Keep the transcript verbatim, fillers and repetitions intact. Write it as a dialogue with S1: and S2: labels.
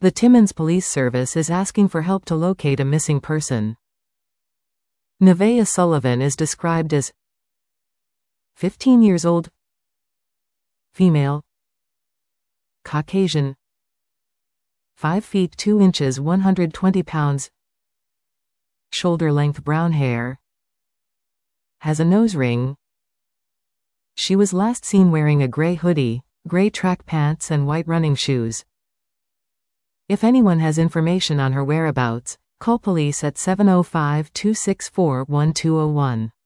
S1: The Timmins Police Service is asking for help to locate a missing person. Nevaeh Sullivan is described as fifteen years old, female, Caucasian, five feet two inches one hundred twenty pounds, shoulder-length brown hair, has a nose ring. She was last seen wearing a gray hoodie, gray track pants and white running shoes. If anyone has information on her whereabouts, call police at seven oh five, two six four, one two oh one.